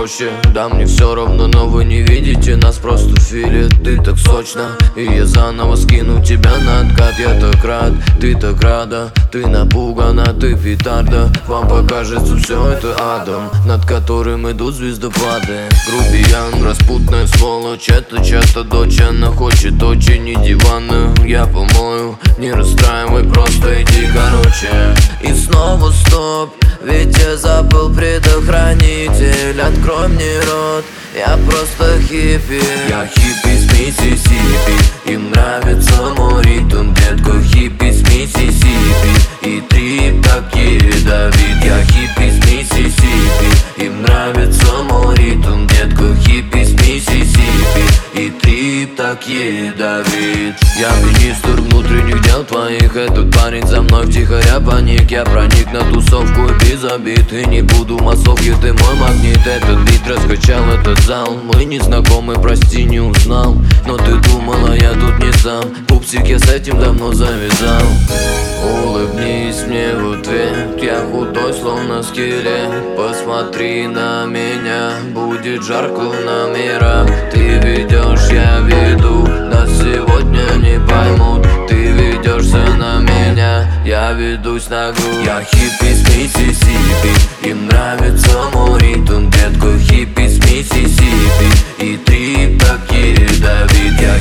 проще. Да мне все равно, но вы не видите нас, просто филе. Ты так сочно, и я заново скину тебя на откат. Я так рад, ты так рада, ты напугана, ты петарда. Вам покажется все это адом, над которым идут звездопады. Грубиян, распутная сволочь, это часто дочь. Она хочет очень и диванную я помою. Не расстраивай, просто иди короче. И снова стоп, ведь я забыл предохранитель. Открой мне рот, я просто хиппи. Я хиппи с Миссисипи, им нравится мой ритм, детка. Хиппи с Миссисипи, и трип так ядовит. Я хиппи с Миссисипи, им нравится мой ритм, детка. Хиппи с Миссисипи, и трип так ядовит. Я министр внутренних дел твоих. Этот парень за мной втихаря паник. Я проник на тусовку без обид, и не буду массовки, ты мой магнит. Этот бит раскачал этот зал. Мы не знакомы, прости, не узнал. Но ты думала, я тут не сам. Пупсик, я с этим давно завязал. Улыбнись мне в ответ, я худой, словно скелет. Посмотри на меня, будет жарко в номерах. Ты ведешь, я веду, нас сегодня не поймут. Ты ведешься на меня, я ведусь на грудь. Я хиппи с Миссисипи, им нравится мой ритм, детка. Хиппи с Миссисипи, и трип так ядовит. Я